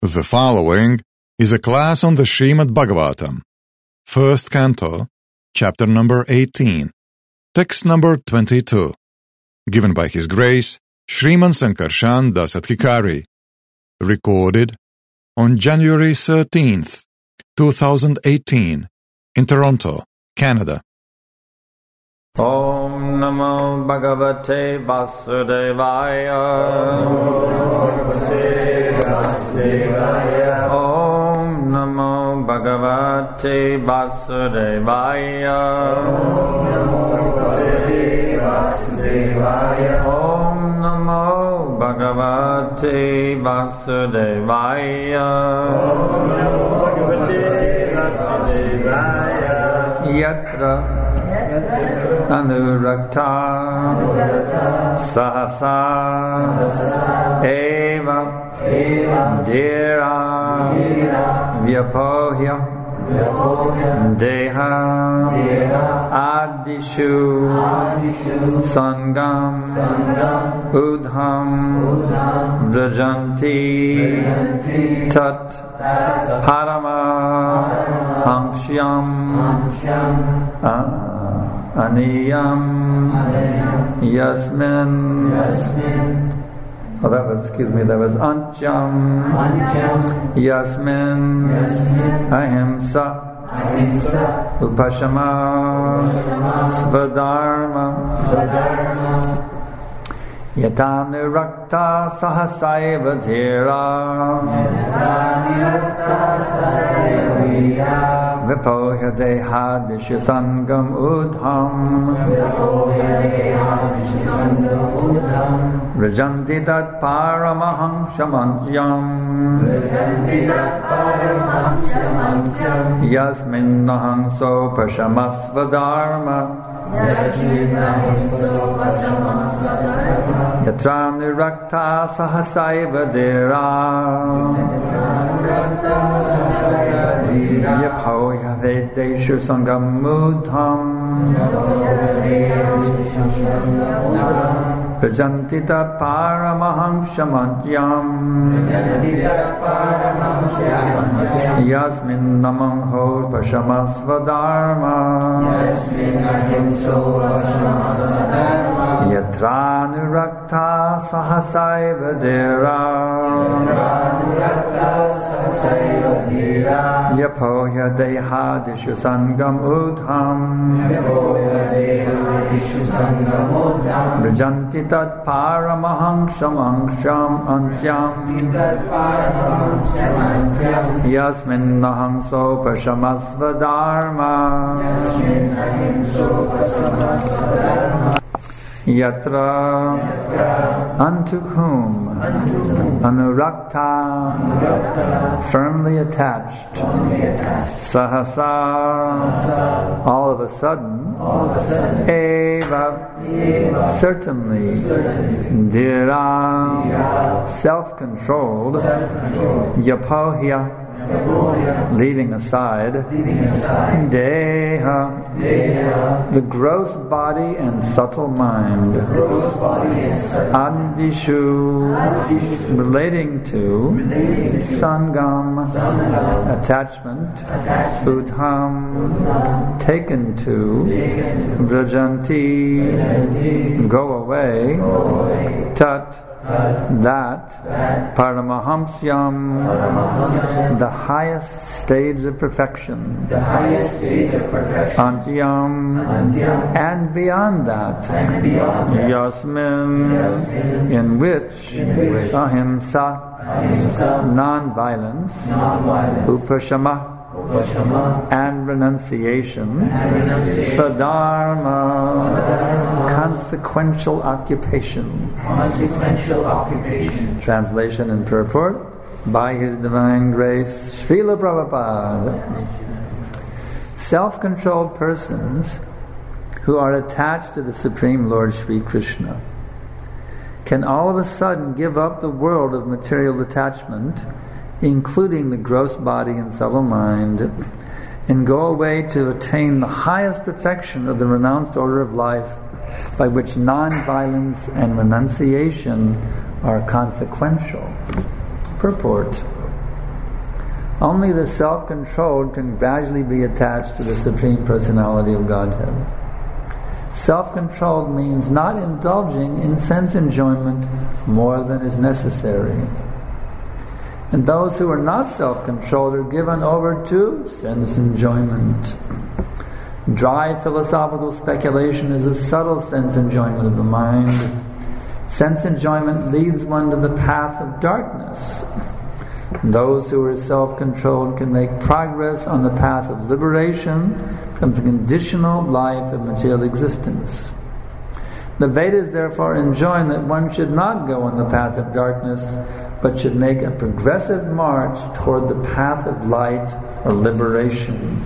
The following is a class on the Srimad Bhagavatam, first canto, chapter number 18, text number 22, given by His Grace Sriman Sankarshan Das Adhikari, recorded on January 13th, 2018, in Toronto, Canada. Om Namo Bhagavate Vasudevaya. Om Namo Bhagavate Vasudevaya. Om Namo Bhagavate Vasudevaya. Yatra Anurakta Sahasa Eva Dhira Vyapohya Deha Adishu Sangam Udham Vrajanti Tat Parama Hamshyam Aniyam Yasmin. Oh, that was Antyam Yasmin Ahimsa Upashama Svadharma Yatanurakta Sahasaiva Dhira Vipohya Dehadishu Sangam Udham Rajanti Tat Paramaham Shamantyam Yasmin Nahanso Pashamasvadharma Yatra Nirakta Sahasaiva Dhira Yaphoya Vedeshu Sangam Udham Prajanti Tat Paramaham Shamantyam Yasmin Namamho Pashamasvadharma Yatra Nurakta Sahasaiva Dhira Yaphoya Dehadishu Sangam Udham Vrajanti Tat Paramaham Shamansham Antyam Yasmin Nahamso Pashamasvadharma Yatra unto whom Anurakta firmly attached Sahasa all of a sudden Eva certainly Dhira self-controlled Yaphohya leaving aside Deha the gross body and subtle mind Adishu relating to Sangam attachment Udham taken to Vrajanti go away Tat that Paramahamsyam the highest stage of perfection Antyam and beyond that Yasmin in which Ahimsa non-violence Upashama and renunciation Svadharma consequential occupation. Translation and purport by His Divine Grace Srila Prabhupada. Self-controlled persons who are attached to the Supreme Lord Sri Krishna can all of a sudden give up the world of material attachment, including the gross body and subtle mind, and go away to attain the highest perfection of the renounced order of life, by which non-violence and renunciation are consequential. Purport. Only the self-controlled can gradually be attached to the Supreme Personality of Godhead. Self-controlled means not indulging in sense enjoyment more than is necessary. And those who are not self-controlled are given over to sense enjoyment. Dry philosophical speculation is a subtle sense enjoyment of the mind. Sense enjoyment leads one to the path of darkness. Those who are self-controlled can make progress on the path of liberation from the conditional life of material existence. The Vedas therefore enjoin that one should not go on the path of darkness, but should make a progressive march toward the path of light or liberation.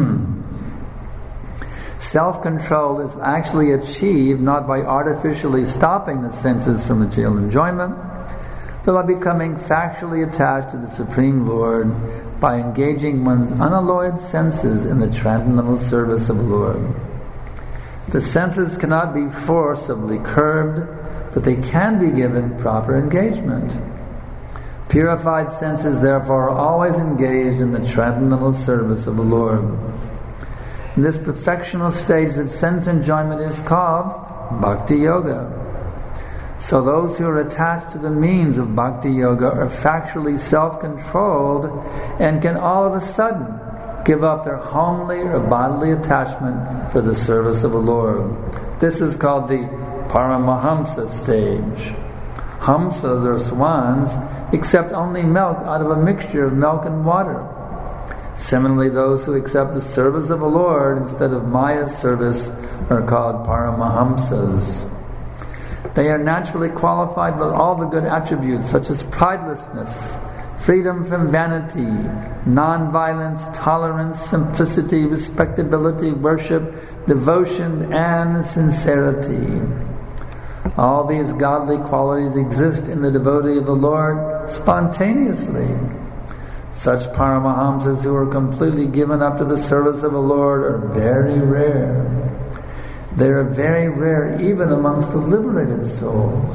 Self-control is actually achieved not by artificially stopping the senses from material enjoyment, but by becoming factually attached to the Supreme Lord, by engaging one's unalloyed senses in the transcendental service of the Lord. The senses cannot be forcibly curbed, but they can be given proper engagement. Purified senses, therefore, are always engaged in the transcendental service of the Lord. And this perfectional stage of sense enjoyment is called Bhakti Yoga. So those who are attached to the means of Bhakti Yoga are factually self-controlled and can all of a sudden give up their homely or bodily attachment for the service of the Lord. This is called the Paramahamsa stage. Hamsas, or swans, accept only milk out of a mixture of milk and water. Similarly, those who accept the service of the Lord instead of Maya's service are called Paramahamsas. They are naturally qualified with all the good attributes such as pridelessness, freedom from vanity, non-violence, tolerance, simplicity, respectability, worship, devotion, and sincerity. All these godly qualities exist in the devotee of the Lord spontaneously. Such Paramahamsas who are completely given up to the service of the Lord are very rare. They are very rare even amongst the liberated souls.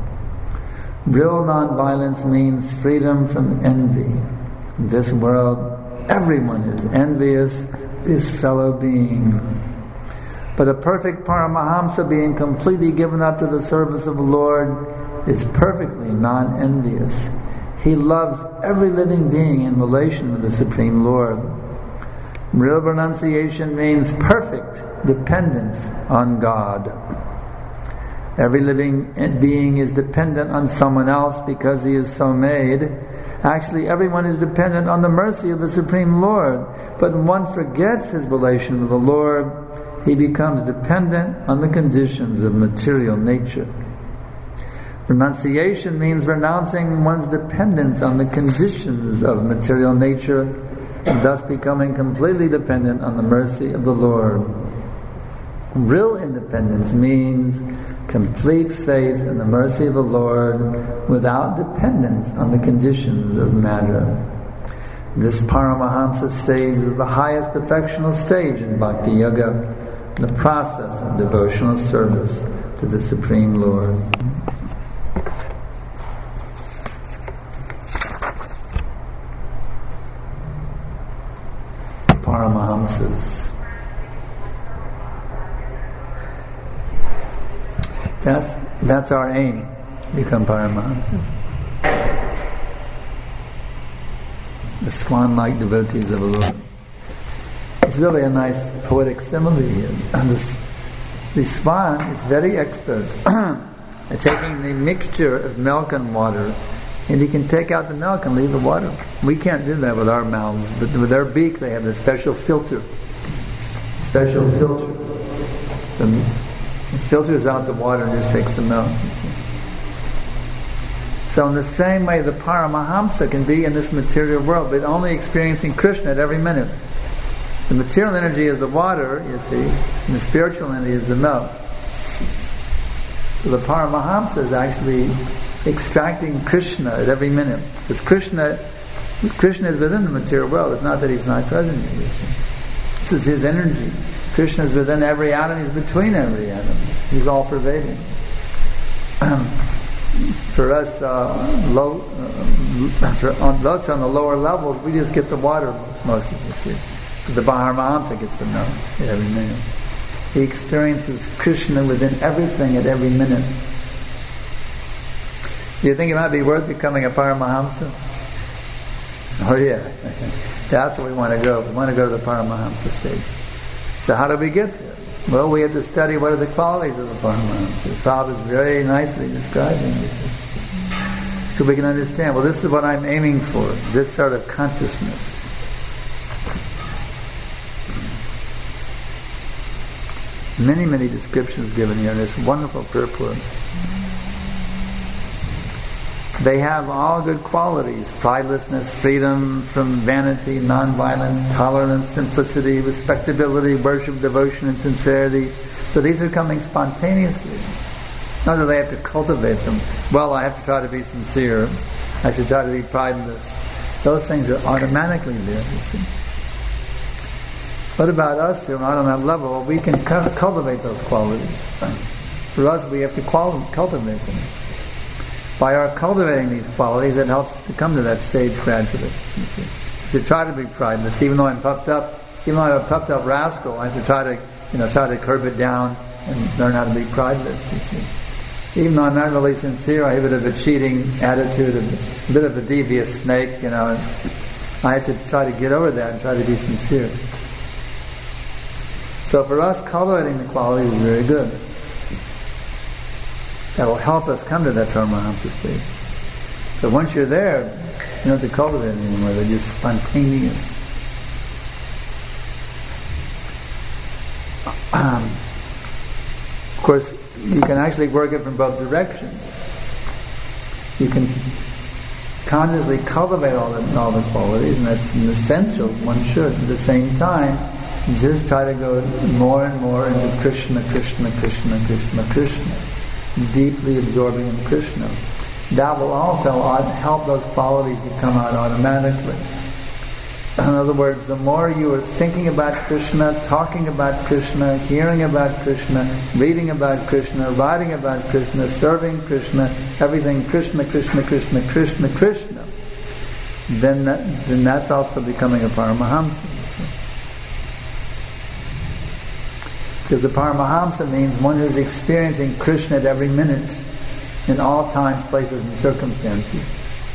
Real nonviolence means freedom from envy. In this world, everyone is envious of his fellow being. But a perfect Paramahamsa, being completely given up to the service of the Lord, is perfectly non-envious. He loves every living being in relation with the Supreme Lord. Real renunciation means perfect dependence on God. Every living being is dependent on someone else because he is so made. Actually, everyone is dependent on the mercy of the Supreme Lord. But when one forgets his relation with the Lord, he becomes dependent on the conditions of material nature. Renunciation means renouncing one's dependence on the conditions of material nature, and thus becoming completely dependent on the mercy of the Lord. Real independence means complete faith in the mercy of the Lord without dependence on the conditions of matter. This Paramahamsa stage is the highest perfectional stage in Bhakti Yoga, the process of devotional service to the Supreme Lord. Paramahamsas. That's our aim, become Paramahamsa. The swan-like devotees of the Lord. It's really a nice poetic simile here. And the swan is very expert at taking the mixture of milk and water, and he can take out the milk and leave the water. We can't do that with our mouths, but with their beak they have a special filter. It filters out the water and just takes the milk. So in the same way, the Paramahamsa can be in this material world, but only experiencing Krishna at every minute. The material energy is the water, you see, and the spiritual energy is the milk. So the Paramahamsa is actually extracting Krishna at every minute. Because Krishna is within the material world. It's not that he's not present here, you see. This is his energy. Krishna is within every atom, he's between every atom. He's all pervading. For us, for those on the lower levels, we just get the water mostly, you see. But the Paramahamsa gets to know every minute. He experiences Krishna within everything at every minute. Do you think it might be worth becoming a Paramahamsa? Oh yeah. That's where we want to go. We want to go to the Paramahamsa stage. So how do we get there? Well, we have to study what are the qualities of the Paramahamsa. Prabhupada is very nicely describing this. So we can understand, well, this is what I'm aiming for, this sort of consciousness. Many, many descriptions given here in this wonderful purport. They have all good qualities: pridelessness, freedom from vanity, non-violence, tolerance, simplicity, respectability, worship, devotion, and sincerity. So these are coming spontaneously. Not that they have to cultivate them. Well, I have to try to be sincere. I should try to be prideless. Those things are automatically there, you see. What about us who are not on that level? We can cultivate those qualities. For us, we have to cultivate them. By our cultivating these qualities, it helps to come to that stage gradually. You see. To try to be prideless, even though I'm puffed up, even though I'm a puffed up rascal, I have to try to curb it down and learn how to be prideless. You see. Even though I'm not really sincere, I have a bit of a cheating attitude, a bit of a devious snake. I have to try to get over that and try to be sincere. So for us, cultivating the qualities is very good. That will help us come to that Paramahamsa stage. But once you're there, you don't have to cultivate it anymore. They're just spontaneous. Of course, you can actually work it from both directions. You can consciously cultivate all the qualities, and that's an essential. One should. At the same time, just try to go more and more into Krishna, Krishna, Krishna, Krishna, Krishna. Deeply absorbing in Krishna. That will also help those qualities to come out automatically. In other words, the more you are thinking about Krishna, talking about Krishna, hearing about Krishna, reading about Krishna, writing about Krishna, serving Krishna, everything Krishna, Krishna, Krishna, Krishna, Krishna, then that's also becoming a Paramahamsa. Because the Paramahamsa means one who's experiencing Krishna at every minute, in all times, places, and circumstances.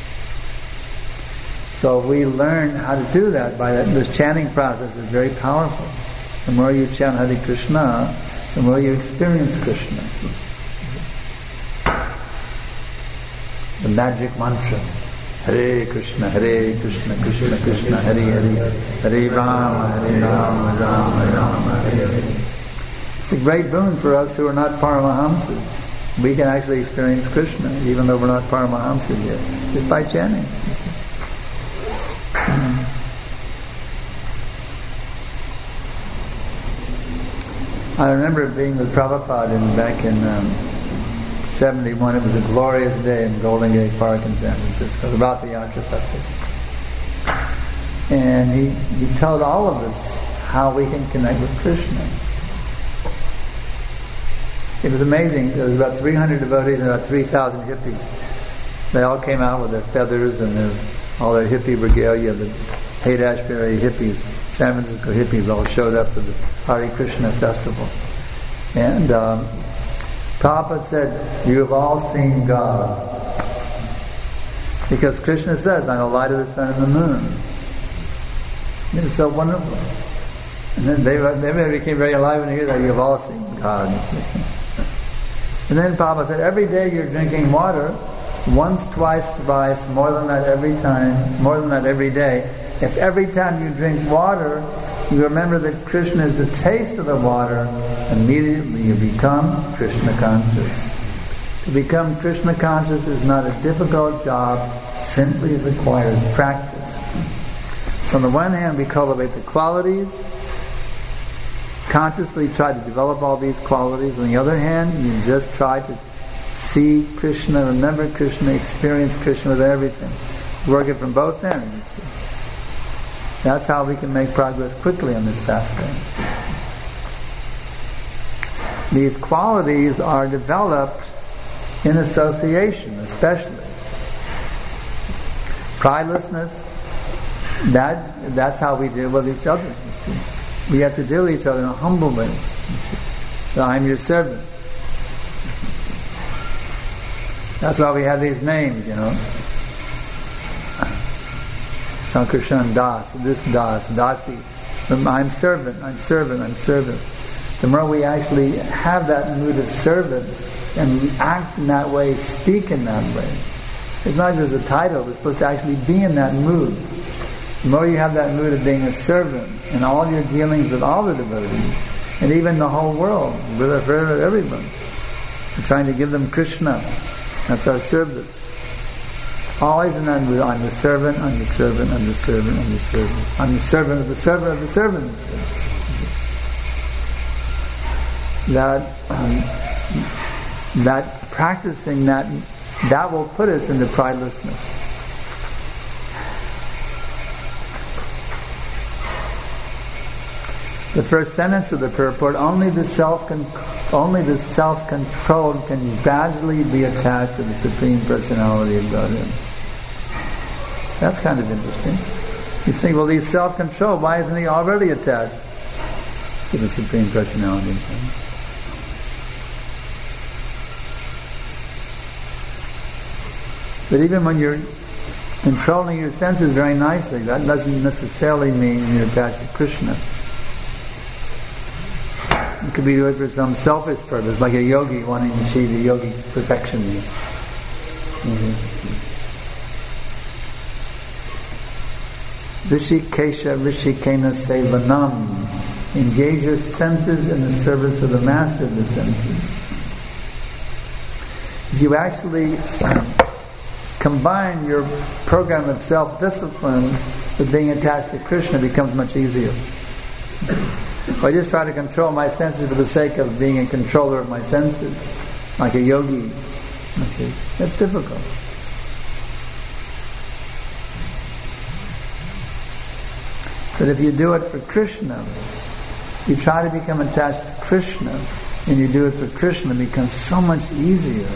So we learn how to do that by this chanting process is very powerful. The more you chant Hare Krishna, the more you experience Krishna. The magic mantra. Hare Krishna, Krishna Krishna, Hare Hare, Hare Rama, Rama, Rama, Hare Hare. It's a great boon for us who are not Paramahamsas. We can actually experience Krishna, even though we're not Paramahamsas yet, just by chanting. I remember being with Prabhupada back in 71. It was a glorious day in Golden Gate Park in San Francisco, about the Yatra Festival. And he told all of us how we can connect with Krishna. It was amazing. There was about 300 devotees and about 3,000 hippies. They all came out with their feathers and all their hippie regalia. The Haight-Ashbury hippies, San Francisco hippies, all showed up to the Hare Krishna festival. And Prabhupada said, "You have all seen God." Because Krishna says, "I'm the light of the sun and the moon." It was so wonderful. And then they became very alive when they hear that, "You have all seen God." And then Prabhupada said, every day you're drinking water, once, twice, thrice, more than that every time, more than that every day. If every time you drink water, you remember that Krishna is the taste of the water, immediately you become Krishna conscious. To become Krishna conscious is not a difficult job, simply requires practice. So on the one hand, we cultivate the qualities, consciously try to develop all these qualities. On the other hand, you just try to see Krishna, remember Krishna, experience Krishna with everything. Work it from both ends. That's how we can make progress quickly on this pathway. These qualities are developed in association especially. Pridelessness, that's how we deal with each other. You see. We have to deal with each other in a humble way. So I'm your servant. That's why we have these names, Sankarshan Das, this Das, Dasi. I'm servant, I'm servant, I'm servant. The more we actually have that mood of servant and act in that way, speak in that way, it's not just a title, we're supposed to actually be in that mood. The more you have that mood of being a servant in all your dealings with all the devotees, and even the whole world, with everyone, we're trying to give them Krishna. That's our service. Always in that mood, I'm the servant, I'm the servant, I'm the servant, I'm the servant. I'm the servant of the servant of the servant. That practicing that will put us into pridelessness. The first sentence of the purport: only the self-controlled can gradually be attached to the Supreme Personality of Godhead. That's kind of interesting. You think, well, he's self-controlled, why isn't he already attached to the Supreme Personality of Godhead? But even when you're controlling your senses very nicely, that doesn't necessarily mean you're attached to Krishna. It could be doing it for some selfish purpose, like a yogi wanting to achieve the yogi's perfections. Rishikesha Rishikena Sevanam. Engage your senses in the service of the master of the senses. If you actually combine your program of self-discipline with being attached to Krishna, it becomes much easier. If I just try to control my senses for the sake of being a controller of my senses, like a yogi, that's difficult. But if you do it for Krishna, you try to become attached to Krishna, and you do it for Krishna, it becomes so much easier.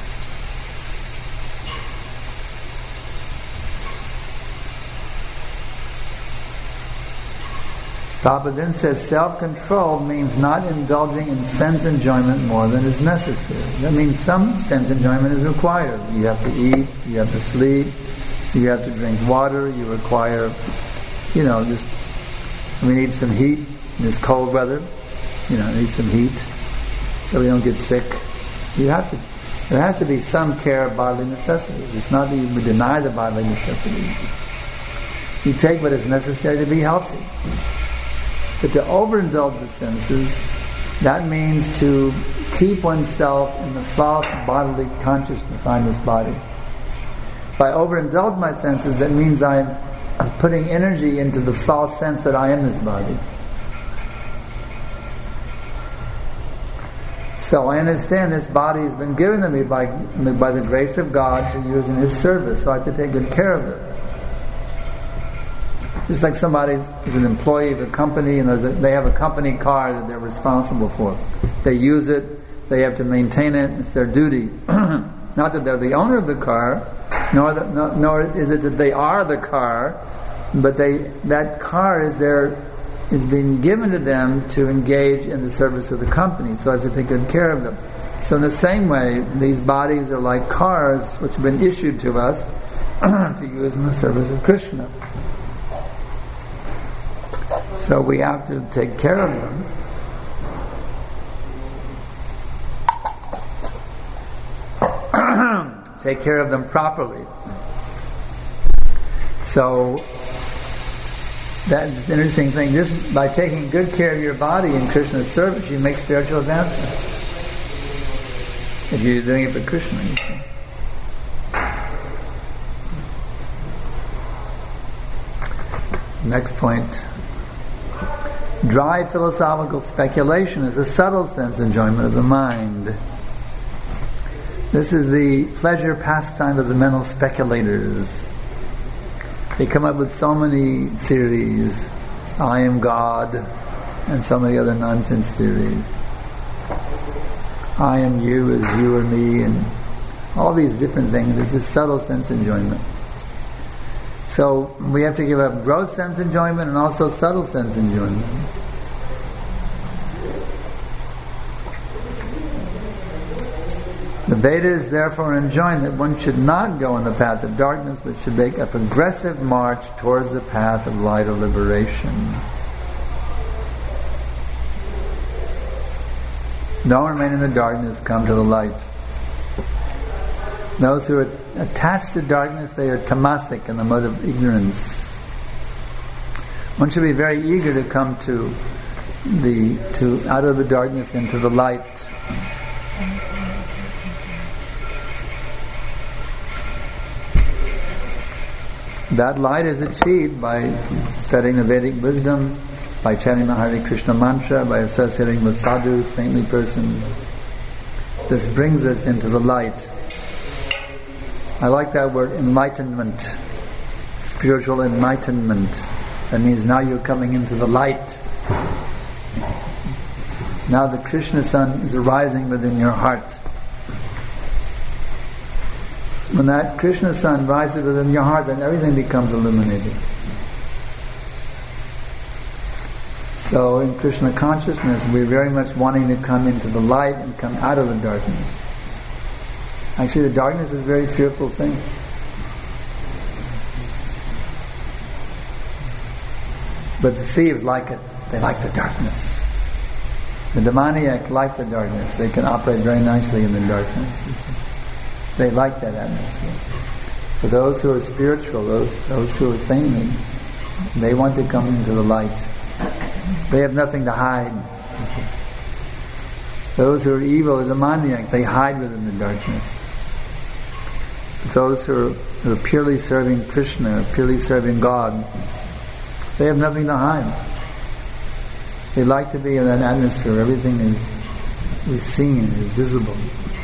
Prabhupada then says self-control means not indulging in sense enjoyment more than is necessary. That means some sense enjoyment is required. You have to eat, you have to sleep, you have to drink water, you require, we need some heat in this cold weather. Need some heat so we don't get sick. There has to be some care of bodily necessities. It's not that you deny the bodily necessities. You take what is necessary to be healthy. But to overindulge the senses, that means to keep oneself in the false bodily consciousness, I'm this body. If I overindulge my senses, that means I'm putting energy into the false sense that I am this body. So I understand this body has been given to me by the grace of God to use in His service, so I have to take good care of it. Just like somebody is an employee of a company and they have a company car that they're responsible for. They use it, they have to maintain it, it's their duty. Not that they're the owner of the car, nor is it that they are the car, but that car is being given to them to engage in the service of the company, so I have to take good care of them. So in the same way, these bodies are like cars which have been issued to us to use in the service of Krishna. So we have to take care of them. Take care of them properly. So that's an interesting thing. Just by taking good care of your body in Krishna's service, you make spiritual advancement. If you're doing it for Krishna, you see. Next point. Dry philosophical speculation is a subtle sense enjoyment of the mind. This is the pleasure pastime of the mental speculators. They come up with so many theories. I am God, and so many other nonsense theories. I am you as you are me, and All these different things. It's just subtle sense enjoyment. So we have to give up gross sense enjoyment and also subtle sense enjoyment. The Vedas therefore enjoin that one should not go on the path of darkness, but should make a progressive march towards the path of light or liberation. Don't remain in the darkness, come to the light. Those who are attached to darkness, they are tamasic, in the mode of ignorance. One should be very eager to come out of the darkness into the light. That light is achieved by studying the Vedic wisdom, by chanting the Hare Krishna mantra, by associating with sadhus, saintly persons. This brings us into the light. I like that word, enlightenment. Spiritual enlightenment. That means now you're coming into the light. Now the Krishna sun is arising within your heart. When that Krishna sun rises within your heart, then everything becomes illuminated. So in Krishna consciousness, we're very much wanting to come into the light and come out of the darkness. Actually, the darkness is a very fearful thing. But the thieves like it. They like the darkness. The demoniac like the darkness. They can operate very nicely in the darkness. They like that atmosphere. For those who are spiritual, those who are saintly, they want to come into the light. They have nothing to hide. Those who are evil, the demoniac, they hide within the darkness. Those who are purely serving Krishna, purely serving God, they have nothing to hide. They like to be in that atmosphere. Everything is seen, is visible.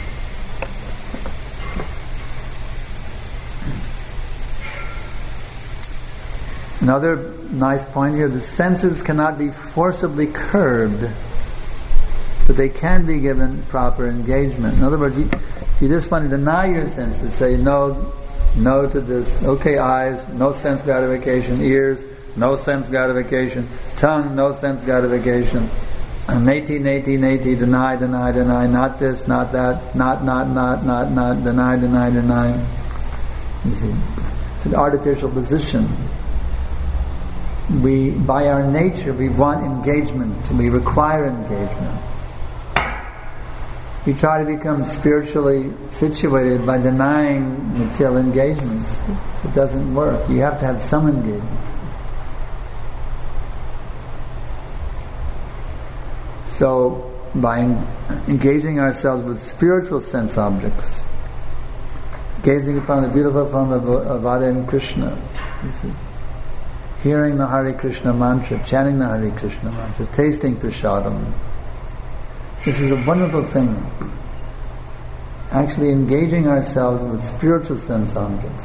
Another nice point here, the senses cannot be forcibly curbed, but they can be given proper engagement. In other words, you just want to deny your senses, say no to this. Okay, eyes, no sense gratification. Ears, no sense gratification. Tongue, no sense gratification. Neti, deny, not this, not that, not, deny. You see, it's an artificial position. We, by our nature, we want engagement. We require engagement. We try to become spiritually situated by denying material engagements. It doesn't work. You have to have some engagement. So, by engaging ourselves with spiritual sense objects, gazing upon the beautiful form of Radha and Krishna, you see, hearing the Hare Krishna mantra, chanting the Hare Krishna mantra, tasting prasadam. This is a wonderful thing. Actually engaging ourselves with spiritual sense objects.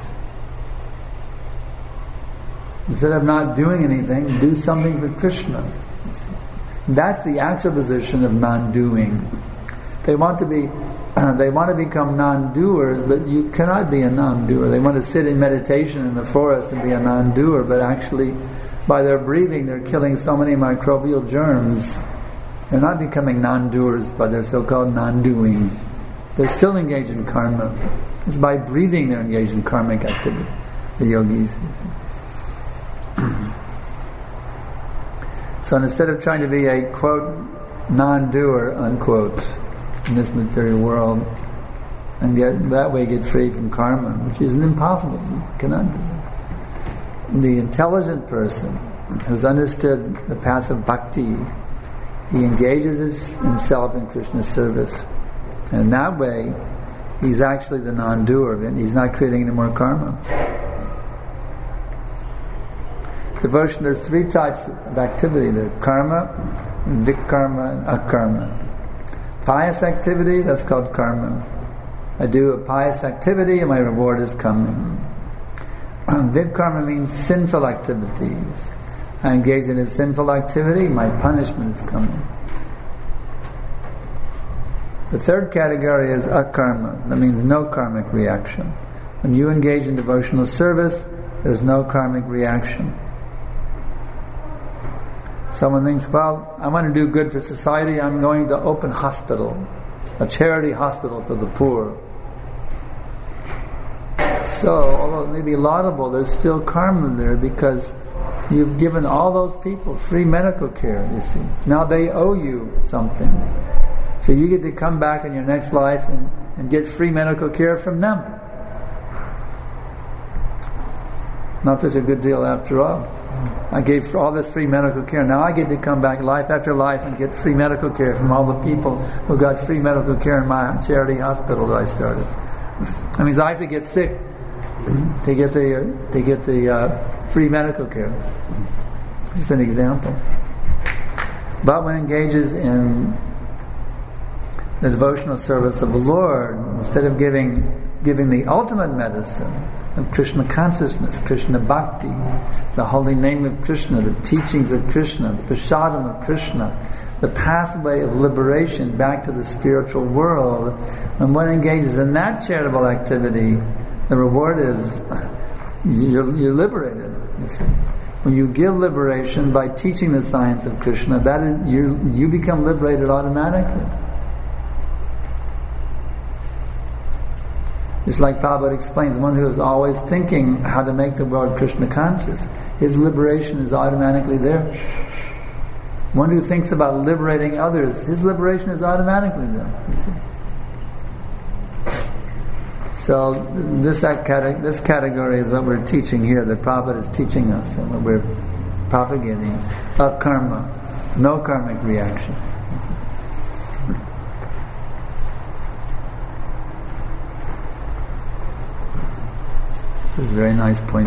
Instead of not doing anything, do something for Krishna. That's the actual position of non-doing. They want to become non-doers, but you cannot be a non-doer. They want to sit in meditation in the forest and be a non-doer, but actually, by their breathing, they're killing so many microbial germs. They're not becoming non-doers by their so-called non-doing. They're still engaged in karma. It's by breathing they're engaged in karmic activity, the yogis. So instead of trying to be a, quote, non-doer, unquote, in this material world, and get that way get free from karma, which is impossible. You cannot do that. The intelligent person who's understood the path of bhakti, he engages himself in Krishna's service. And in that way, he's actually the non-doer, and he's not creating any more karma. Devotion, there's three types of activity. There's karma, vikarma, and akarma. Pious activity, that's called karma. I do a pious activity and my reward is coming. Vidkarma means sinful activities. I engage in a sinful activity, my punishment is coming. The third category is akarma. That means no karmic reaction. When you engage in devotional service, there's no karmic reaction. Someone thinks, well, I want to do good for society, I'm going to open hospital, a charity hospital for the poor. So, although it may be laudable, there's still karma there because you've given all those people free medical care, you see. Now they owe you something. So you get to come back in your next life and get free medical care from them. Not such a good deal after all. I gave all this free medical care. Now I get to come back life after life and get free medical care from all the people who got free medical care in my charity hospital that I started. That means I have to get sick to get the free medical care. Just an example. But one engages in the devotional service of the Lord, instead of giving the ultimate medicine of Krishna consciousness, Krishna bhakti, the holy name of Krishna, the teachings of Krishna, the prasadam of Krishna, the pathway of liberation back to the spiritual world. When one engages in that charitable activity, the reward is you're liberated. You see. When you give liberation by teaching the science of Krishna, that is you become liberated automatically. Just like Prabhupada explains, one who is always thinking how to make the world Krishna conscious, his liberation is automatically there. One who thinks about liberating others, his liberation is automatically there. You see? So this category is what we're teaching here, that Prabhupada is teaching us, and what we're propagating, of karma, no karmic reaction. This is a very nice point.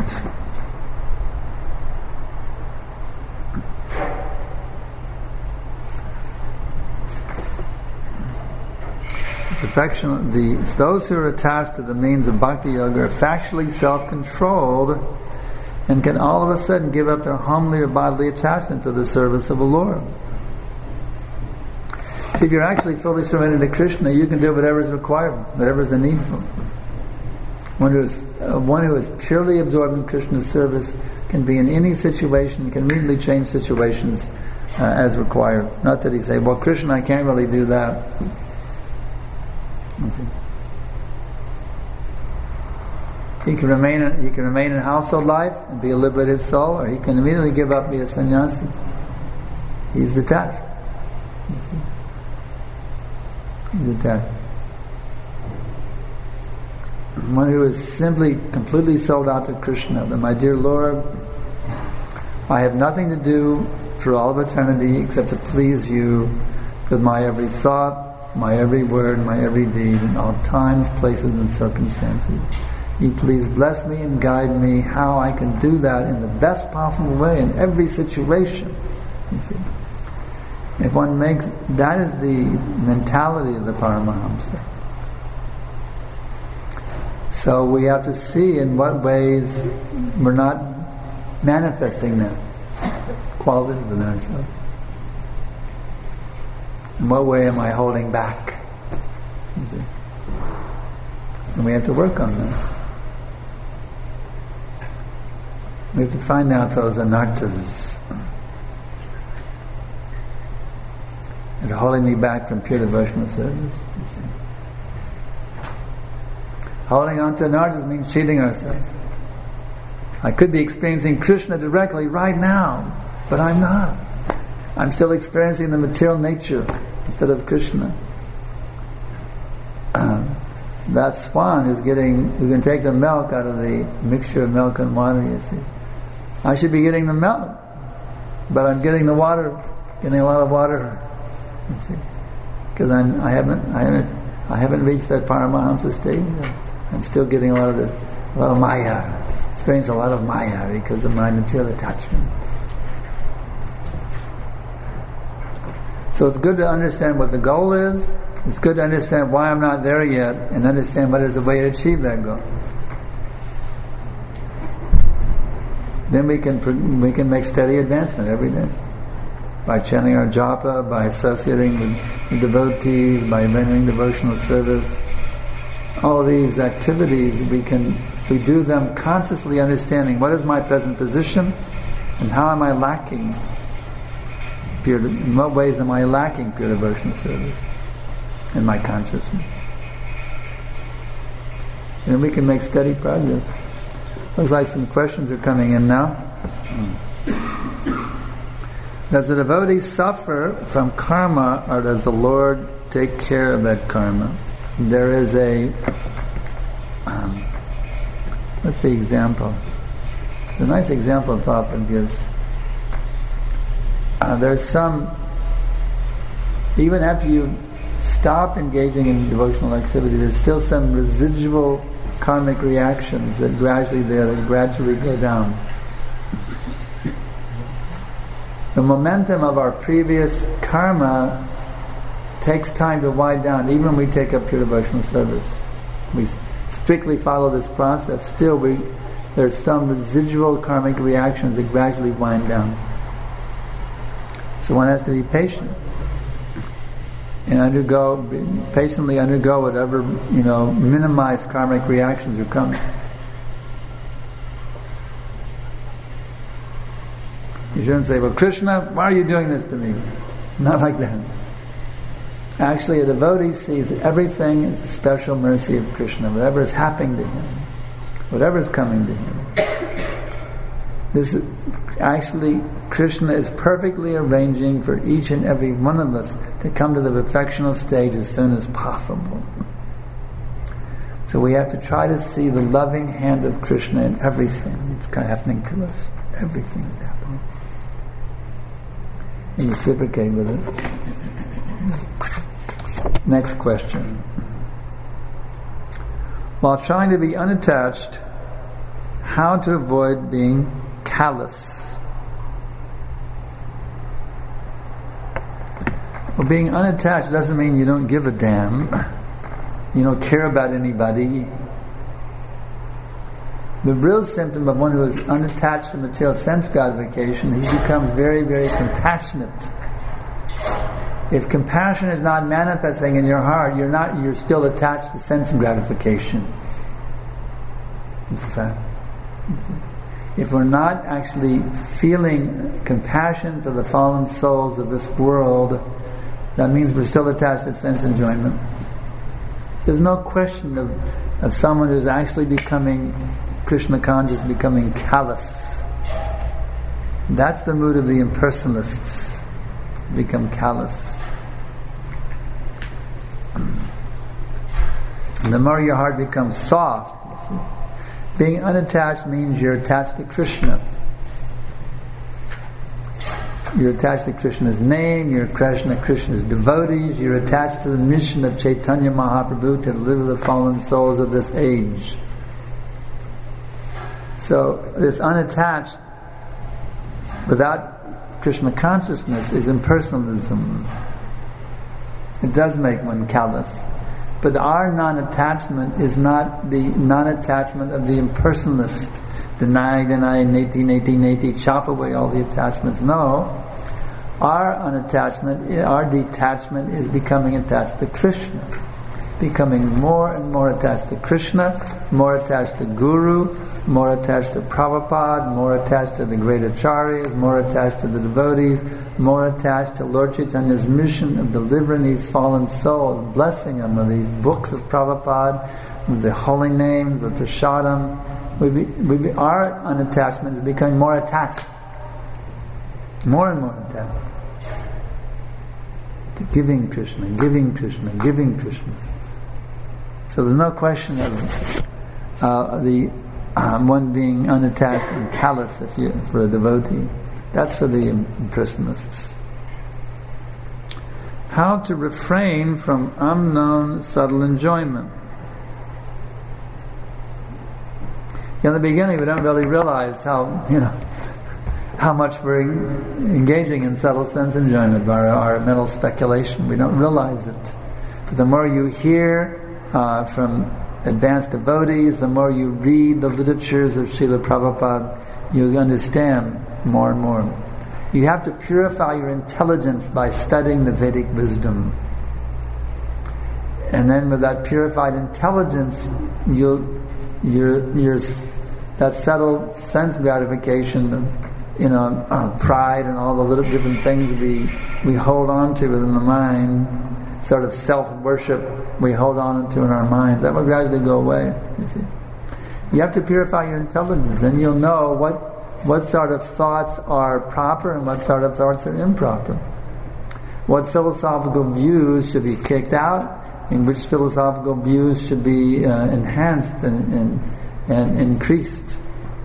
Those who are attached to the means of bhakti yoga are factually self-controlled and can all of a sudden give up their homely or bodily attachment for the service of the Lord. See, if you're actually fully surrendered to Krishna, you can do whatever is required, whatever is the needful. One who is purely absorbed in Krishna's service can be in any situation, can immediately change situations as required. Not that he say, well, Krishna, I can't really do that. He can remain in household life and be a liberated soul, or he can immediately give up, be a sannyasi. He's detached. He's detached. One who is simply completely sold out to Krishna, that my dear Lord, I have nothing to do for all of eternity except to please you with my every thought, my every word, my every deed, in all times, places, and circumstances. You please bless me and guide me how I can do that in the best possible way in every situation. You see? If one makes, that is the mentality of the Paramahamsa. So we have to see in what ways we're not manifesting that quality within ourselves. In what way am I holding back? And we have to work on that. We have to find out those anarthas that are holding me back from pure devotional service. Holding on to anarthas means cheating ourselves. I could be experiencing Krishna directly right now, but I'm not. I'm still experiencing the material nature instead of Krishna. That swan who can take the milk out of the mixture of milk and water, you see. I should be getting the milk, but I'm getting the water, getting a lot of water, you see, because I haven't reached that Paramahamsa state yet. I'm still getting a lot of maya, experience a lot of maya because of my material attachments. So it's good to understand what the goal is. It's good to understand why I'm not there yet, and understand what is the way to achieve that goal. Then we can make steady advancement every day. by chanting our japa, by associating with the devotees, by rendering devotional service. All these activities, we do them consciously understanding what is my present position and how am I lacking in what ways am I lacking pure devotional service in my consciousness. And we can make steady progress. Looks like some questions are coming in now. Does the devotee suffer from karma, or does the Lord take care of that karma? There is a what's the example? It's a nice example Prabhupada gives. There's some, even after you stop engaging in devotional activity, there's still some residual karmic reactions that gradually go down. The momentum of our previous karma takes time to wind down, even when we take up pure devotional service. We strictly follow this process. Still, there's some residual karmic reactions that gradually wind down. So one has to be patient and patiently undergo whatever, minimize karmic reactions are coming. You shouldn't say, well, Krishna, why are you doing this to me? Not like that. Actually, a devotee sees everything as the special mercy of Krishna, whatever is happening to him, whatever is coming to him. Actually, Krishna is perfectly arranging for each and every one of us to come to the perfectional stage as soon as possible. So we have to try to see the loving hand of Krishna in everything that's happening to us. Everything that's happening. And reciprocate with it. Next question. While trying to be unattached, how to avoid being callous? Well, being unattached doesn't mean you don't give a damn. You don't care about anybody. The real symptom of one who is unattached to material sense gratification is he becomes very, very compassionate. If compassion is not manifesting in your heart, you're still attached to sense gratification. It's a fact. If we're not actually feeling compassion for the fallen souls of this world, that means we're still attached to sense enjoyment. So there's no question of someone who's actually becoming Krishna conscious, becoming callous. That's the mood of the impersonalists. Become callous. And the more your heart becomes soft, you see. Being unattached means you're attached to Krishna. You're attached to Krishna's name, you're attached to Krishna's devotees, you're attached to the mission of Chaitanya Mahaprabhu to deliver the fallen souls of this age. So this unattached, without Krishna consciousness, is impersonalism. It does make one callous. But our non-attachment is not the non-attachment of the impersonalist. Deny, neti, chop away all the attachments. No. Our unattachment, our detachment is becoming attached to Krishna. Becoming more and more attached to Krishna, more attached to Guru, more attached to Prabhupada, more attached to the great acharyas, more attached to the devotees, more attached to Lord Chaitanya's mission of delivering these fallen souls, blessing them with these books of Prabhupada, with the holy names, with prasadam. Our unattachment is becoming more attached, more and more attached to giving Krishna. So there's no question of the one being unattached and callous for a devotee. That's for the impersonalists. How to refrain from unknown subtle enjoyment. In the beginning, we don't really realize how much we're engaging in subtle sense enjoyment by our mental speculation. We don't realize it. But the more you hear from advanced devotees, the more you read the literatures of Srila Prabhupada, you understand more and more. You have to purify your intelligence by studying the Vedic wisdom. And then with that purified intelligence, that subtle sense gratification, pride and all the little different things we hold on to within the mind, sort of self-worship we hold on to in our minds, that will gradually go away, you see. You have to purify your intelligence, then you'll know what sort of thoughts are proper and what sort of thoughts are improper. What philosophical views should be kicked out, and which philosophical views should be enhanced and increased.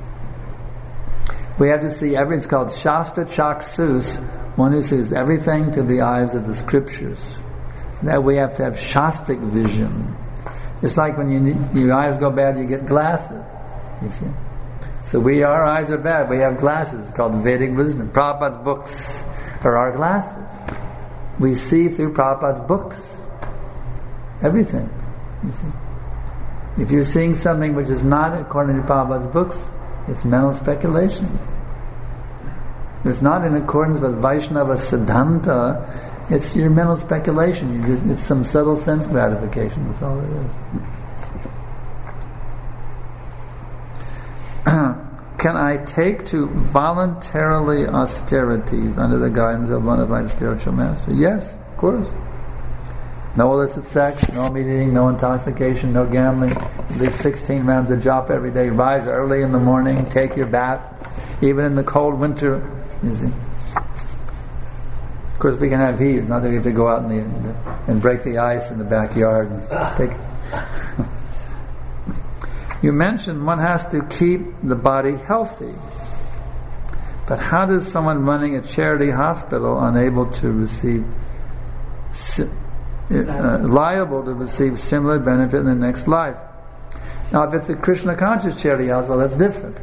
We have to see everything. It's called Shastra Chaksus, one who sees everything to the eyes of the scriptures. That we have to have Shastric vision. It's like when your eyes go bad, you get glasses. You see. So our eyes are bad. We have glasses. It's called Vedic wisdom. Prabhupada's books are our glasses. We see through Prabhupada's books. Everything. You see. If you're seeing something which is not according to Prabhupada's books, it's mental speculation. It's not in accordance with Vaishnava Siddhanta. It's your mental speculation. It's some subtle sense gratification. That's all it is. Can I take to voluntarily austerities under the guidance of a bona fide spiritual master? Yes, of course. No illicit sex, no meat eating, no intoxication, no gambling. At least 16 rounds of japa every day. Rise early in the morning, take your bath, even in the cold winter. You see. Of course, we can have heat. It's not that we have to go out and break the ice in the backyard. You mentioned one has to keep the body healthy. But how does someone running a charity hospital unable to receive liable to receive similar benefit in the next life? Now, if it's a Krishna conscious charity hospital, that's different.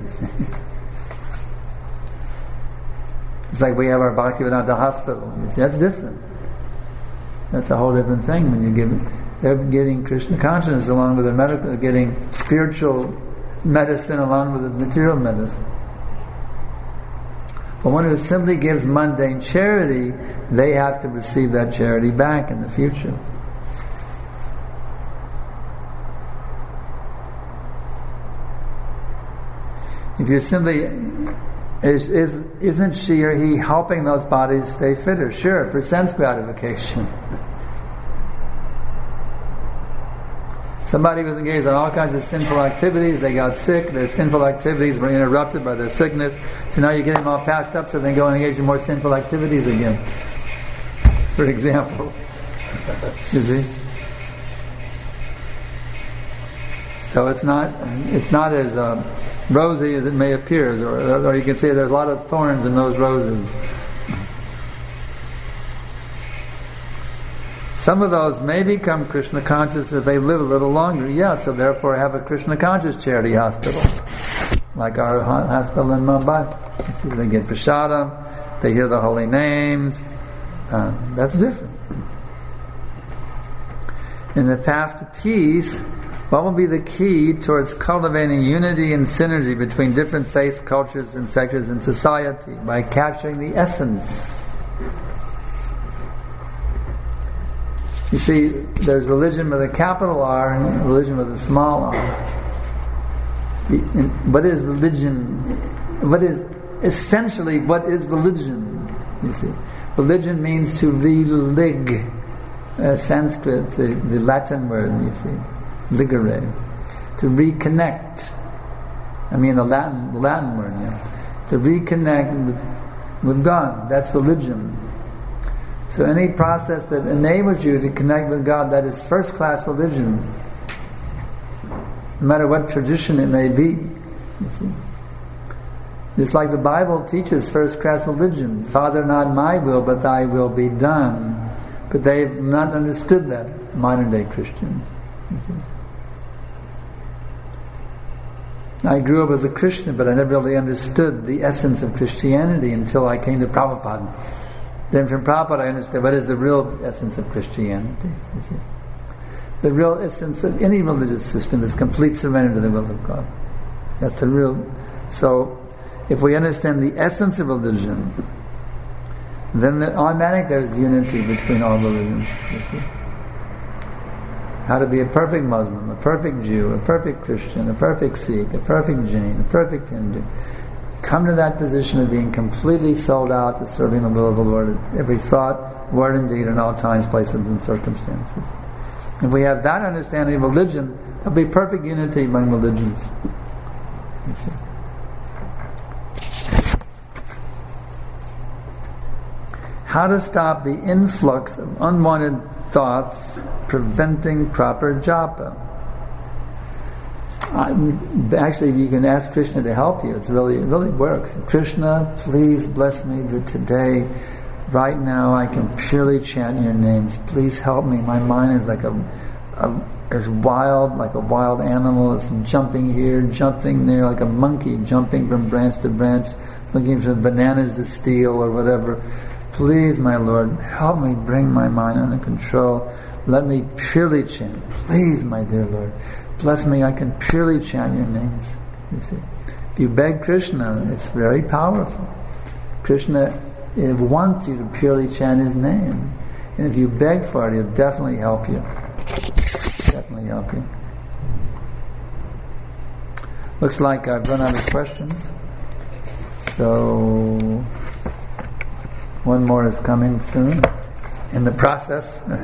It's like we have our Bhaktivedanta hospital. You see, that's different. That's a whole different thing. When they're getting Krishna consciousness along with the medical, getting spiritual medicine along with the material medicine. But one who simply gives mundane charity, they have to receive that charity back in the future. If you're simply, isn't she or he helping those bodies stay fitter? Sure, for sense gratification. Somebody was engaged in all kinds of sinful activities, they got sick, their sinful activities were interrupted by their sickness, so now you get them all patched up so they go and engage in more sinful activities again. For example. You see? So it's not as rosy as it may appear, or you can say there's a lot of thorns in those roses. Some of those may become Krishna conscious if they live a little longer. Yeah, so therefore have a Krishna conscious charity hospital, like our hospital in Mumbai. You see, they get prasadam, they hear the holy names. That's different. In the path to peace, what will be the key towards cultivating unity and synergy between different faiths, cultures, and sectors in society? By capturing the essence. You see, there's religion with a capital R and religion with a small r. What is religion? What is religion? You see, religion means to relig, Sanskrit, the Latin word. You see, ligare, to reconnect. I mean the Latin word. Yeah. To reconnect with God. That's religion. So any process that enables you to connect with God, that is first-class religion, no matter what tradition it may be. You see, just like the Bible teaches first-class religion, Father, not my will, but Thy will be done. But they've not understood that, modern-day Christians. You see. I grew up as a Christian, but I never really understood the essence of Christianity until I came to Prabhupada. Then from Prabhupada I understood what is the real essence of Christianity. You see. The real essence of any religious system is complete surrender to the will of God. That's the real. So, if we understand the essence of religion, then automatically there's unity between all religions, you see. How to be a perfect Muslim, a perfect Jew, a perfect Christian, a perfect Sikh, a perfect Jain, a perfect Hindu. Come to that position of being completely sold out to serving the will of the Lord at every thought, word, and deed, in all times, places, and circumstances. If we have that understanding of religion, there'll be perfect unity among religions. You see. How to stop the influx of unwanted thoughts preventing proper japa. Actually, you can ask Krishna to help you. It really works. Krishna, please bless me that today, right now, I can purely chant your names. Please help me. My mind is like a wild animal. It's jumping here, jumping there, like a monkey jumping from branch to branch, looking for bananas to steal or whatever. Please, my Lord, help me bring my mind under control. Let me purely chant. Please, my dear Lord, bless me. I can purely chant your names. You see, if you beg Krishna, it's very powerful. Krishna wants you to purely chant his name, and if you beg for it, he'll definitely help you. Definitely help you. Looks like I've run out of questions, so one more is coming soon. In the process. Could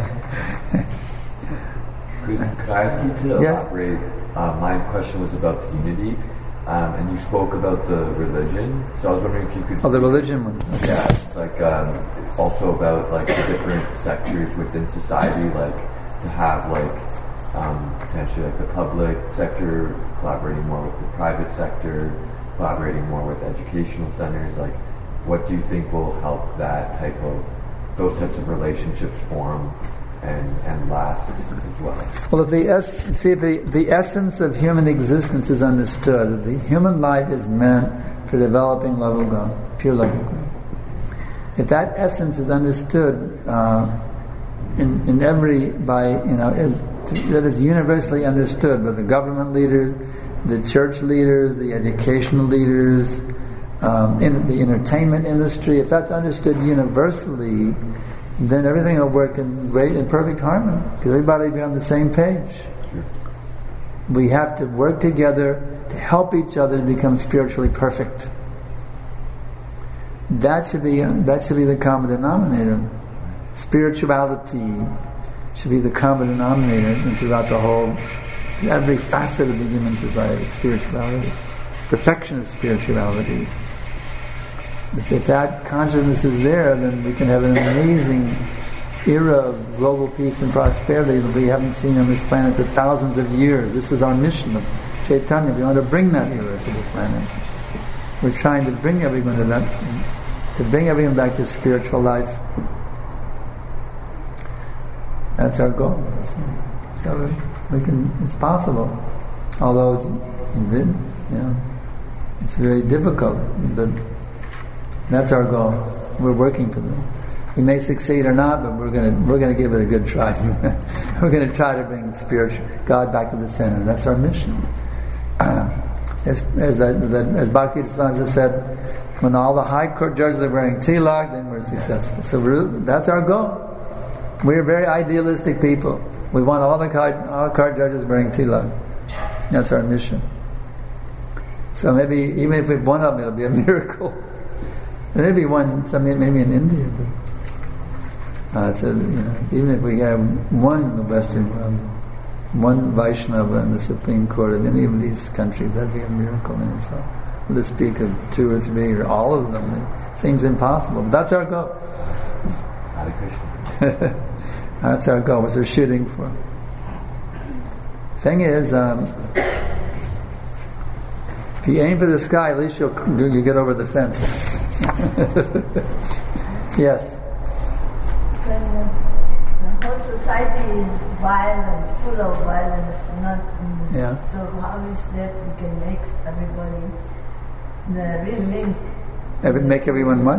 I ask you to elaborate? My question was about the unity, and you spoke about the religion. So I was wondering if you could. Oh, the religion one. Okay. Yeah, it's like also about like the different sectors within society, like to have like potentially like the public sector collaborating more with the private sector, collaborating more with educational centers. Like, what do you think will help those types of relationships form and last as well? Well, if the essence of human existence is understood, if the human life is meant for developing love of God, pure love of God. If that essence is understood that is universally understood by the government leaders, the church leaders, the educational leaders, in the entertainment industry, if that's understood universally, then everything will work in great and perfect harmony, because everybody will be on the same page. Sure. We have to work together to help each other to become spiritually perfect. That should be the common denominator. Spirituality should be the common denominator throughout every facet of the human society. Spirituality, perfection of spirituality. If that consciousness is there, then we can have an amazing era of global peace and prosperity that we haven't seen on this planet for thousands of years. This is our mission of Chaitanya. We want to bring that era to the planet. We're trying to bring everyone to that, to bring everyone back to spiritual life. That's our goal. So it's possible. Although it's very difficult, but that's our goal. We're working for them. We may succeed or not, but we're going to give it a good try. We're going to try to bring God back to the center. That's our mission. As Bhakti-Siddhanta said, when all the high court judges are wearing tilak, then we're successful. So that's our goal. We're very idealistic people. We want all court judges wearing tilak. That's our mission. So maybe even if we have one of them, it'll be a miracle. Maybe in India, but even if we have one in the Western world, one Vaishnava in the Supreme Court of any of these countries, that'd be a miracle in itself. To speak of 2 or 3 or all of them, it seems impossible. But that's our goal. That's our goal. What we're shooting for. Thing is, if you aim for the sky, at least you get over the fence. Yes. The whole society is violent, full of violence. So how is that we can make everybody the real link? Make everyone what?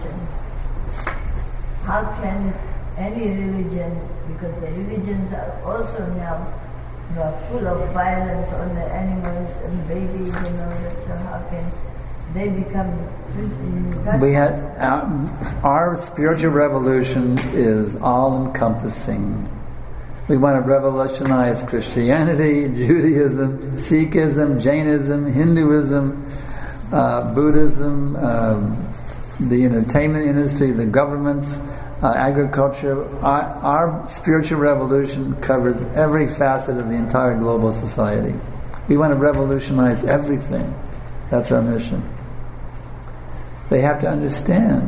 How can any religion, because the religions are also now full of violence on the animals and babies and all that, so how can they become Christian. We had our spiritual revolution is all-encompassing. We want to revolutionize Christianity, Judaism, Sikhism, Jainism, Hinduism, Buddhism, the entertainment industry, the governments, agriculture. Our spiritual revolution covers every facet of the entire global society. We want to revolutionize everything. That's our mission. They have to understand,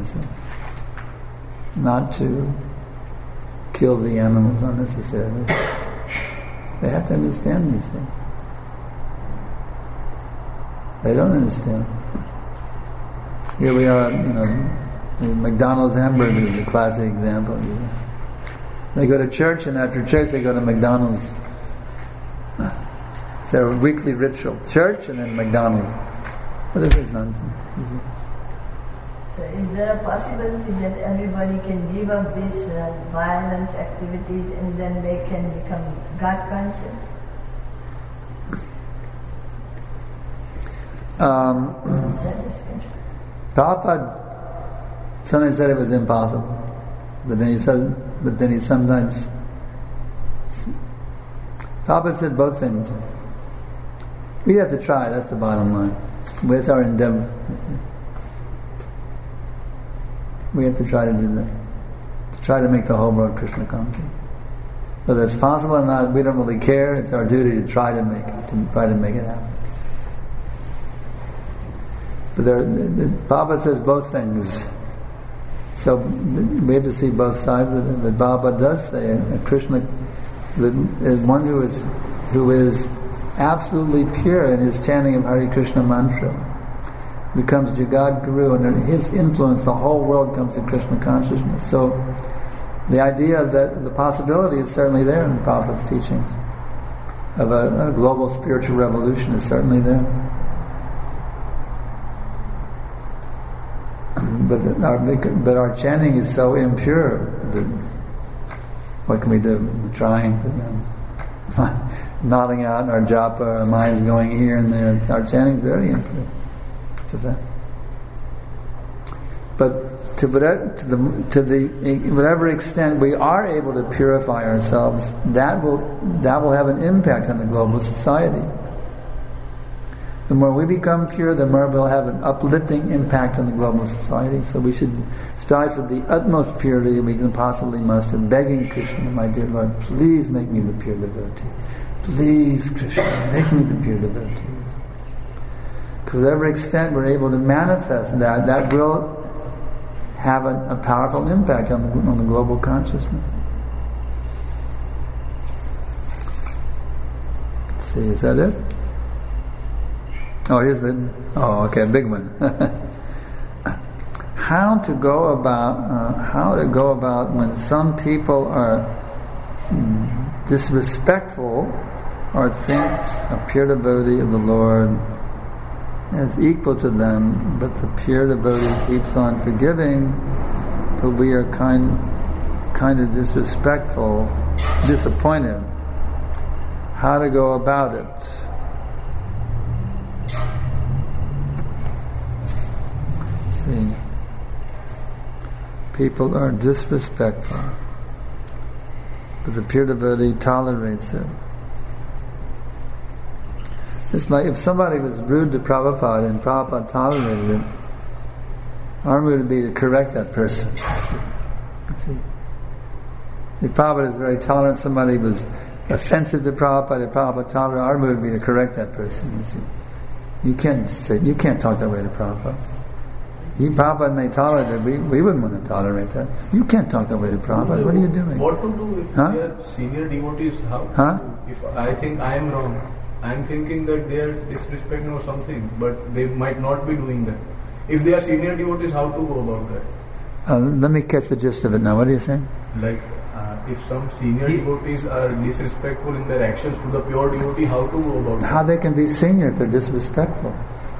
not to kill the animals unnecessarily. They have to understand these things. They don't understand. Here we are, McDonald's hamburger is a classic example. They go to church, and after church they go to McDonald's. It's their weekly ritual. Church and then McDonald's. What is this nonsense? So is there a possibility that everybody can give up these violence activities and then they can become God conscious? Prabhupada sometimes said it was impossible, but then he sometimes Prabhupada said both things. We have to try. That's the bottom line. It's our endeavor. We have to try to do that. To try to make the whole world Krishna conscious. Whether it's possible or not, we don't really care. It's our duty to try to make it happen. But Prabhupada says both things. So we have to see both sides of it. But Prabhupada does say Krishna is one who is absolutely pure in his chanting of Hare Krishna mantra, becomes Jagat Guru, and under his influence the whole world comes to Krishna consciousness. So the idea that the possibility is certainly there in Prabhupada's teachings of a global spiritual revolution is certainly there. But our chanting is so impure that what can we do? We're trying, but nodding out in our japa, our minds going here and there. Our chanting is very impure. It's a fact. But to whatever extent we are able to purify ourselves, that will have an impact on the global society. The more we become pure, the more we'll have an uplifting impact on the global society. So we should strive for the utmost purity we can possibly muster, begging Krishna, my dear Lord, please make me the pure devotee. Please, Krishna, make me the pure devotee. Because to every extent we're able to manifest that will have a powerful impact on the global consciousness. Let's see, is that it? Oh, here's a big one. How to go about when some people are disrespectful or think a pure devotee of the Lord is equal to them, but the pure devotee keeps on forgiving, but we are kind of disrespectful, disappointed. How to go about it? See, people are disrespectful, but the pure devotee tolerates it. It's like if somebody was rude to Prabhupada and Prabhupada tolerated it, our mood would be to correct that person. See? If Prabhupada is very tolerant, somebody was offensive to Prabhupada, if Prabhupada tolerated, our mood would be to correct that person. You see, you can't talk that way to Prabhupada. Prabhupada may tolerate it. We wouldn't want to tolerate that. You can't talk that way to Prabhupada. What are you doing? What to do if they are senior devotees? If I think I am wrong, I am thinking that they are disrespecting or something, but they might not be doing that. If they are senior devotees, how to go about that? Let me catch the gist of it now. What are you saying? Like, if some senior devotees are disrespectful in their actions to the pure devotee, how to go about that? How they can be senior if they're disrespectful?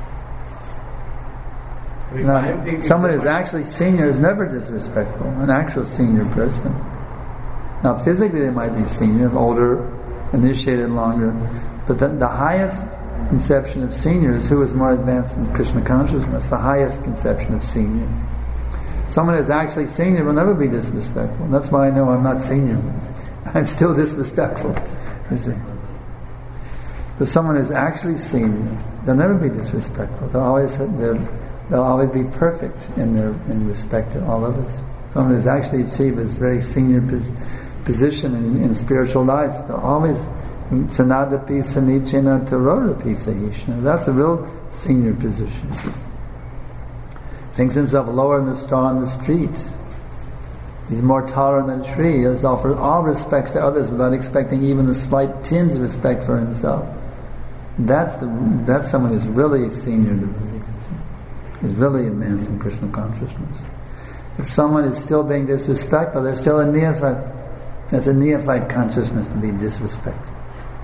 Someone who's actually senior is never disrespectful, an actual senior person. Now physically they might be senior, older, initiated longer, but the highest conception of senior is who is more advanced in Krishna consciousness, the highest conception of senior. Someone who's actually senior will never be disrespectful. And that's why I know I'm not senior. I'm still disrespectful. You see. But someone who's actually senior, they'll never be disrespectful. They'll always be perfect in respect to all of us. Someone who's actually achieved this very senior position in spiritual life, they'll always Sanadapi Sanichena Tarodapi Sahishna. That's a real senior position. Thinks himself lower than the straw on the street. He's more tolerant than a tree. He has offered all respects to others without expecting even the slight tinge of respect for himself. That's someone who's really senior to believers. Is really advanced in Krishna consciousness. If someone is still being disrespectful, they're still a neophyte. That's a neophyte consciousness to be disrespectful.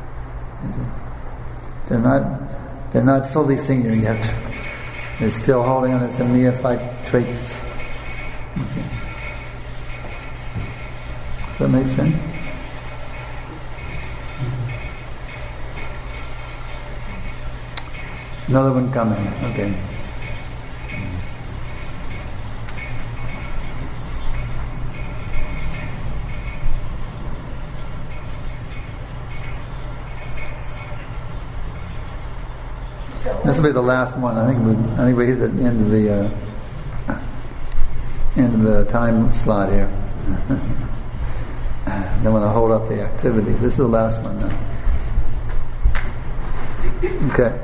They're not fully senior yet. They're still holding on to some neophyte traits. Does that make sense? Another one coming. Okay. This will be the last one. I think we hit the end of the time slot here. Don't want to hold up the activities. This is the last one now. Okay.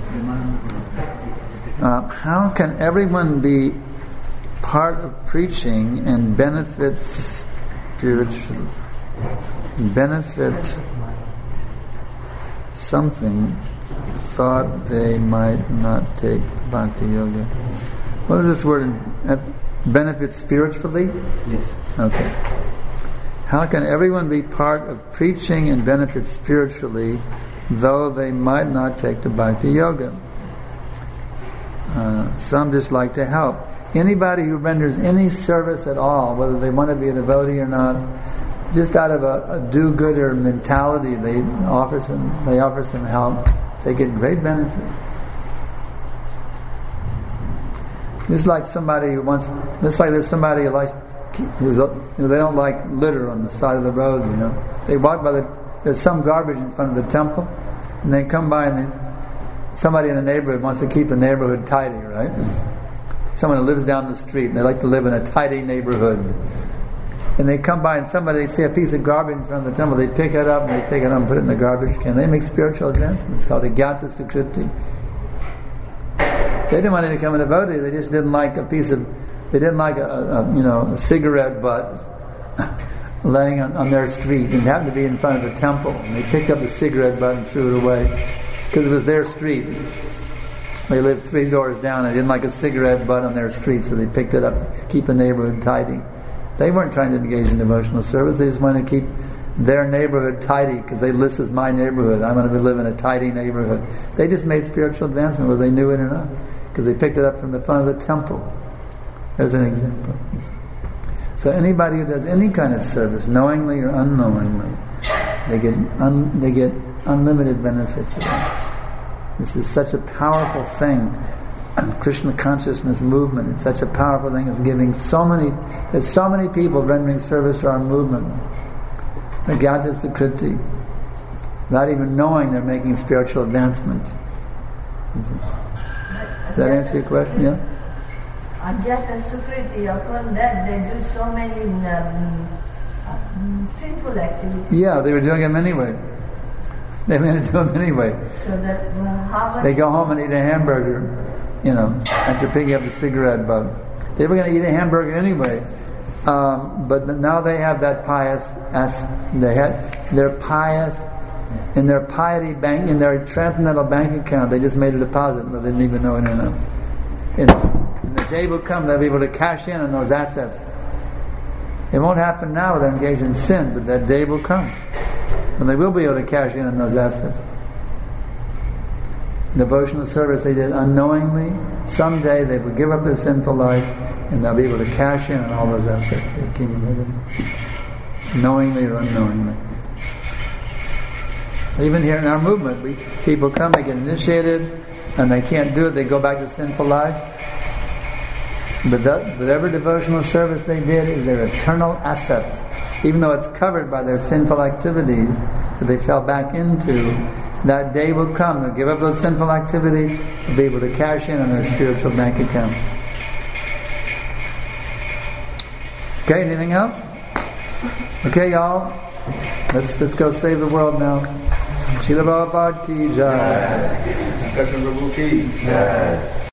How can everyone be part of preaching and benefit spiritually? Benefit something thought they might not take Bhakti Yoga. What is this word? Benefit spiritually? Yes. Okay. How can everyone be part of preaching and benefit spiritually, though they might not take the Bhakti Yoga? Some just like to help. Anybody who renders any service at all, whether they want to be a devotee or not, just out of a do-gooder mentality, they offer some help. They get great benefit. Just like there's somebody who likes, they don't like litter on the side of the road, you know. They walk by there's some garbage in front of the temple, and they come by and somebody in the neighborhood wants to keep the neighborhood tidy, right? Someone who lives down the street, and they like to live in a tidy neighborhood. And they come by and they see a piece of garbage in front of the temple, they pick it up and they take it up and put it in the garbage can. They make spiritual advancement. It's called Agyata Sukriti. They didn't want to become a devotee, they just didn't like a cigarette butt laying on their street. It happened to be in front of the temple. And they picked up the cigarette butt and threw it away. Because it was their street. They lived 3 doors down and they didn't like a cigarette butt on their street, so they picked it up, keep the neighborhood tidy. They weren't trying to engage in devotional service. They just wanted to keep their neighborhood tidy because this is my neighborhood. I'm going to live in a tidy neighborhood. They just made spiritual advancement whether they knew it or not because they picked it up from the front of the temple. There's an example. So anybody who does any kind of service, knowingly or unknowingly, they get unlimited benefit for that. This is such a powerful thing. Krishna consciousness movement. It's such a powerful thing. It's giving there's so many people rendering service to our movement. Agyata Sukriti. Without even knowing they're making spiritual advancement. Does that answer your question? Yeah? Agyata Sukriti, upon that they do so many sinful activities. Yeah, they were doing them anyway. They meant to do them anyway. So that how much they go home and eat a hamburger, after picking up a cigarette butt. They were going to eat a hamburger anyway, but now they have that they're pious in their piety bank, in their transcendental bank account. They just made a deposit, but they didn't even know it or not. And the day will come they'll be able to cash in on those assets. It won't happen now; they're engaged in sin, but that day will come when they will be able to cash in on those assets. Devotional service they did unknowingly. Someday they will give up their sinful life and they'll be able to cash in on all those assets they accumulated, knowingly or unknowingly. Even here in our movement, people come, they get initiated, and they can't do it, they go back to sinful life. But whatever devotional service they did is their eternal asset. Even though it's covered by their sinful activities that they fell back into, that day will come. They'll give up those sinful activities, they'll be able to cash in on their spiritual bank account. Okay, anything else? Okay, y'all. Let's go save the world now. Srila Prabhupada ki jai.